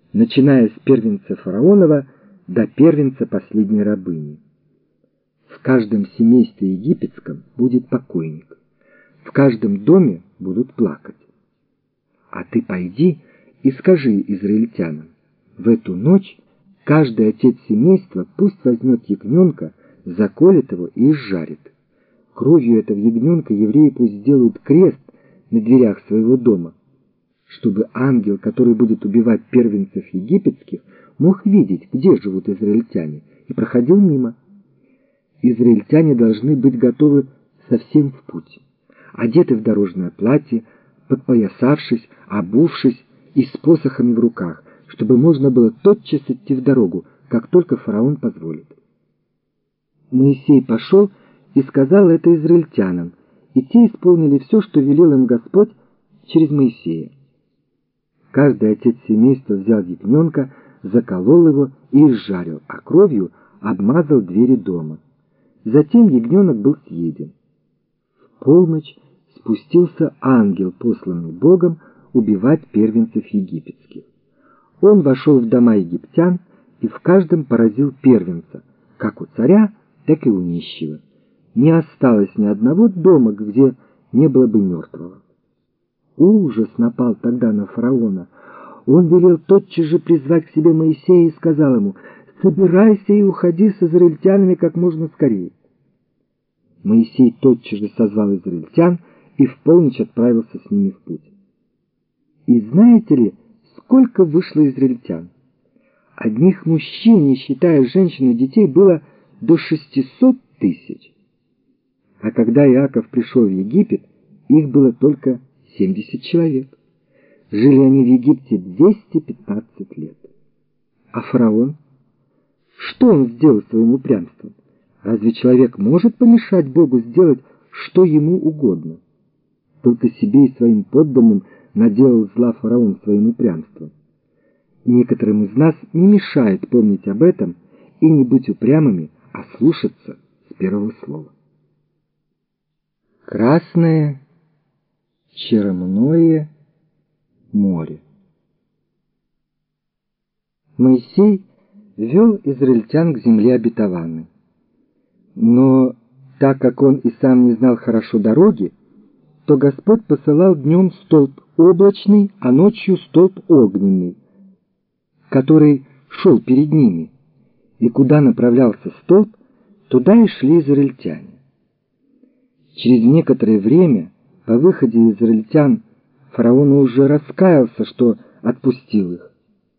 начиная с первенца фараонова до первенца последней рабыни. В каждом семействе египетском будет покойник, в каждом доме будут плакать. А ты пойди и скажи израильтянам: в эту ночь каждый отец семейства пусть возьмет ягненка, заколет его и изжарит. Кровью этого ягненка евреи пусть сделают крест на дверях своего дома, чтобы ангел, который будет убивать первенцев египетских, мог видеть, где живут израильтяне, и проходил мимо. Израильтяне должны быть готовы совсем в путь, одеты в дорожное платье, подпоясавшись, обувшись и с посохами в руках, чтобы можно было тотчас идти в дорогу, как только фараон позволит. Моисей пошел и сказал это израильтянам, и те исполнили все, что велел им Господь через Моисея. Каждый отец семейства взял ягненка, заколол его и изжарил, а кровью обмазал двери дома. Затем ягненок был съеден. В полночь спустился ангел, посланный Богом убивать первенцев египетских. Он вошел в дома египтян и в каждом поразил первенца, как у царя, так и у нищего. Не осталось ни одного дома, где не было бы мертвого. Ужас напал тогда на фараона. Он велел тотчас же призвать к себе Моисея и сказал ему: «Собирайся и уходи с израильтянами как можно скорее». Моисей тотчас же созвал израильтян и в полночь отправился с ними в путь. И знаете ли, сколько вышло израильтян? Одних мужчин, не считая женщин и детей, было до 600 тысяч. А когда Иаков пришел в Египет, их было только 70 человек. Жили они в Египте 215 лет. А фараон? Что он сделал своим упрямством? Разве человек может помешать Богу сделать, что ему угодно? Только себе и своим подданным наделал зла фараон своим упрямством. Некоторым из нас не мешает помнить об этом и не быть упрямыми, а слушаться с первого слова. Красное черное море. Моисей вел израильтян к земле обетованной. Но так как он и сам не знал хорошо дороги, то Господь посылал днем столб облачный, а ночью столб огненный, который шел перед ними. И куда направлялся столб, туда и шли израильтяне. Через некоторое время, по выходе израильтян, фараон уже раскаялся, что отпустил их.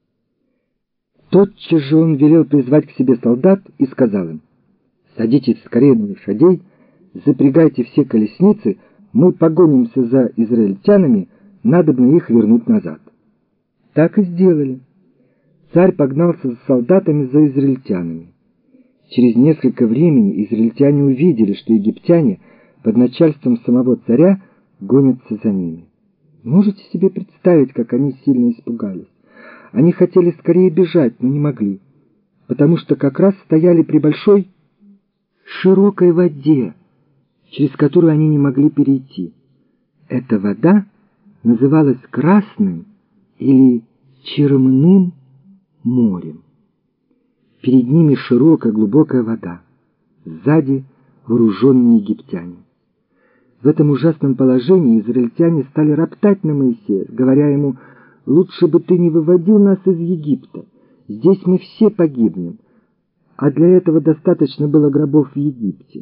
Тотчас же он велел призвать к себе солдат и сказал им: «Садитесь скорее на лошадей, запрягайте все колесницы, мы погонимся за израильтянами, надобно их вернуть назад». Так и сделали. Царь погнался с солдатами за израильтянами. Через несколько времени израильтяне увидели, что египтяне под начальством самого царя гонятся за ними. Можете себе представить, как они сильно испугались? Они хотели скорее бежать, но не могли, потому что как раз стояли при большой широкой воде, через которую они не могли перейти. Эта вода называлась Красным или Черным морем. Перед ними широкая глубокая вода, сзади вооруженные египтяне. В этом ужасном положении израильтяне стали роптать на Моисея, говоря ему: «Лучше бы ты не выводил нас из Египта, здесь мы все погибнем, а для этого достаточно было гробов в Египте».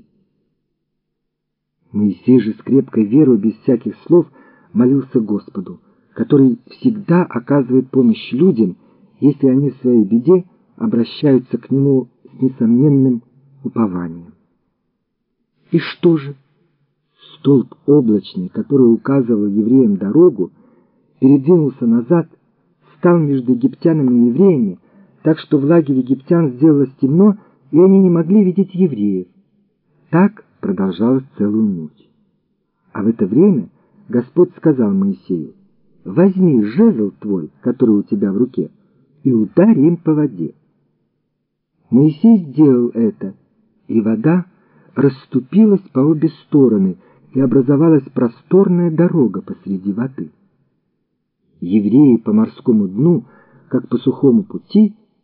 Моисей же с крепкой верой, без всяких слов, молился Господу, который всегда оказывает помощь людям, если они в своей беде обращаются к Нему с несомненным упованием. И что же? Столб облачный, который указывал евреям дорогу, передвинулся назад, стал между египтянами и евреями, так что в лагере египтян сделалось темно, и они не могли видеть евреев. Так продолжалось целую ночь. А в это время Господь сказал Моисею: «Возьми жезл твой, который у тебя в руке, и ударь им по воде». Моисей сделал это, и вода расступилась по обе стороны, и образовалась просторная дорога посреди воды. Евреи по морскому дну как по сухому пути